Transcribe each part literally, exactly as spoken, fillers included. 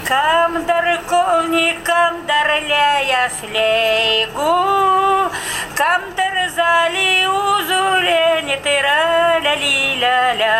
Kam dar kolnikam dar leja slēgu, kam dar zāli uzulēni tirāla līlālā.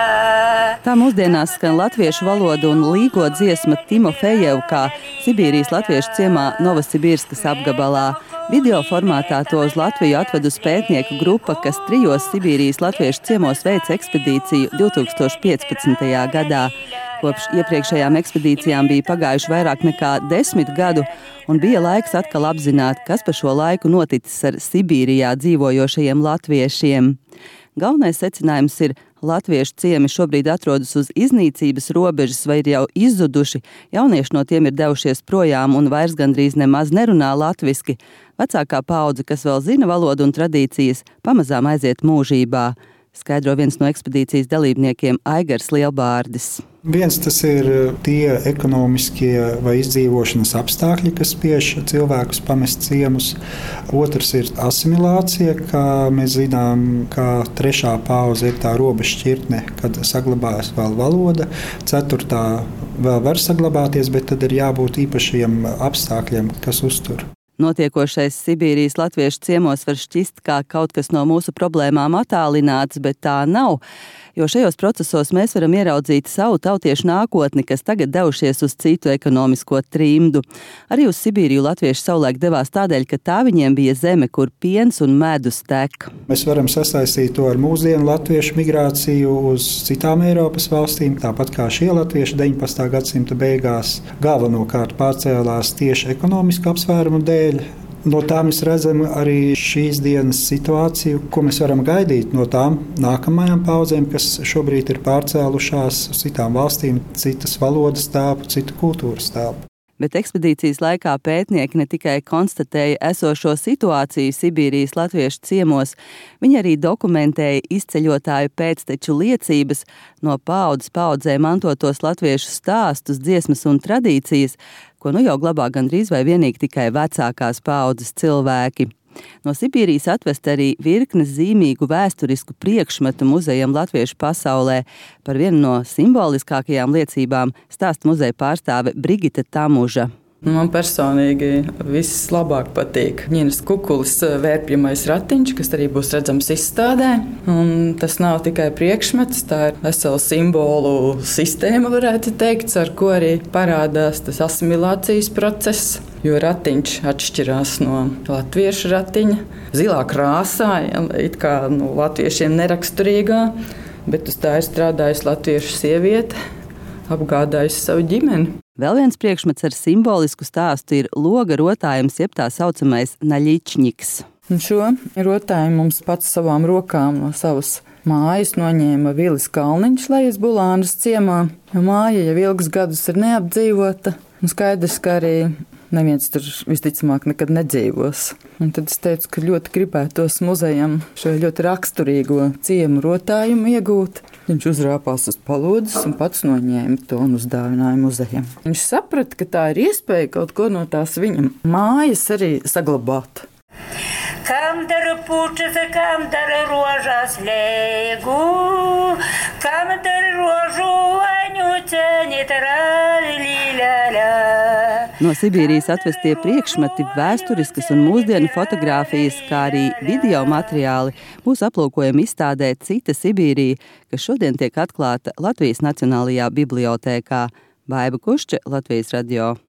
Tā mūsdienās skan latviešu valodu un līgo dziesma Timofejev, kā Sibīrijas latviešu ciemā Novosibirskas apgabalā. Video formātā to uz Latviju atvedus pētnieku grupa, kas trijos Sibīrijas latviešu ciemos veica ekspedīciju divtūkstoš piecpadsmitajā gadā. Kopš iepriekšējām ekspedīcijām bija pagājuši vairāk nekā desmit gadu, un bija laiks atkal apzināt, kas pa šo laiku noticis ar Sibīrijā dzīvojošajiem latviešiem. Galvenais secinājums ir, latviešu ciemi šobrīd atrodas uz iznīcības robežas vai ir jau izzuduši, jaunieši no tiem ir devušies projām un vairs gandrīz nemaz nerunā latviski. Vecākā paudze, kas vēl zina valodu un tradīcijas, pamazām aiziet mūžībā, skaidro viens no ekspedīcijas dalībniekiem Aigars Lielbārdis. Viens tas ir tie ekonomiskie vai izdzīvošanas apstākļi, kas spiež cilvēkus pamest ciemus. Otrs ir asimilācija, kā mēs zinām, kā trešā paudze ir tā robežšķirtne, kad saglabājas vēl valoda. Ceturtā vēl var saglabāties, bet tad ir jābūt īpašiem apstākļiem, kas uztur. Notiekošais Sibīrijas latviešu ciemos var šķist kā kaut kas no mūsu problēmām attālināts, bet tā nav, jo šajos procesos mēs varam ieraudzīt savu tautiešu nākotni, kas tagad devušies uz citu ekonomisko trimdu. Arī uz Sibīriju latvieši savulaik devās tādēļ, ka tā viņiem bija zeme, kur piens un medus tek. Mēs varam sasaistīt to ar mūsdienu latviešu migrāciju uz citām Eiropas valstīm, tāpat kā šie latvieši deviņpadsmitā gadsimta beigās galvenokārt pārcēlās tieši ekonomisku apsvērumu dēļ. No tā mēs redzam arī šīs dienas situāciju, ko mēs varam gaidīt no tām nākamajām paudzēm, kas šobrīd ir pārcēlušās uz citām valstīm, citas valodas telpu, citu kultūras telpu. Bet ekspedīcijas laikā pētnieki ne tikai konstatēja esošo situāciju Sibīrijas latviešu ciemos, viņi arī dokumentēja izceļotāju pēcteču liecības, no paaudzes paaudzē mantotos latviešu stāstus, dziesmas un tradīcijas, ko nu jau glabā gandrīz vai vienīgi tikai vecākās paaudzes cilvēki. No Sibīrijas atvest arī virknes zīmīgu vēsturisku priekšmetu muzejam latviešu pasaulē. Par vienu no simboliskākajām liecībām stāsta muzeja pārstāve Brigita Tamuža. Man personīgi vislabāk patīk Ņinas Kukulis vērpjamais ratiņš, kas arī būs redzams izstādē. Un tas nav tikai priekšmets, tā ir vesela simbolu sistēma, varētu teikt, ar ko arī parādās tas asimilācijas process. Jo ratiņš atšķirās no latviešu ratiņa. Zilā krāsā, ja, it kā no latviešiem neraksturīgā, bet uz tā ir strādājusi latviešu sieviete, apgādājusi savu ģimeni. Vēl viens priekšmets ar simbolisku stāstu ir loga rotājums, jeb tā saucamais naļičņiks. Un šo rotājumu mums pats savām rokām no savas mājas noņēma Vilis Kalniņš Lejas Bulānas ciemā. Māja jau ilgus gadus ir neapdzīvota, un skaidrs, ka arī neviens tur visticamāk nekad nedzīvos. Un tad es teicu, ka ļoti gribētos muzejam šo ļoti raksturīgo ciemu rotājumu iegūt. Viņš uzrāpās uz palodzes un pats noņēma to un uzdāvināja muzejam. Viņš saprata, ka tā ir iespēja kaut ko no tās viņam mājas arī saglabāt. Kam dar pučas, kam dar rožas lēgu, kam dar rožu vaņu cenit rālīlālā. No Sibīrijas atvestie priekšmeti, vēsturiskas un mūsdienu fotogrāfijas, kā arī video materiāli būs aplūkojami izstādē Cita Sibīrija, kas šodien tiek atklāta Latvijas Nacionālajā bibliotēkā. Baiba Kušče, Latvijas radio.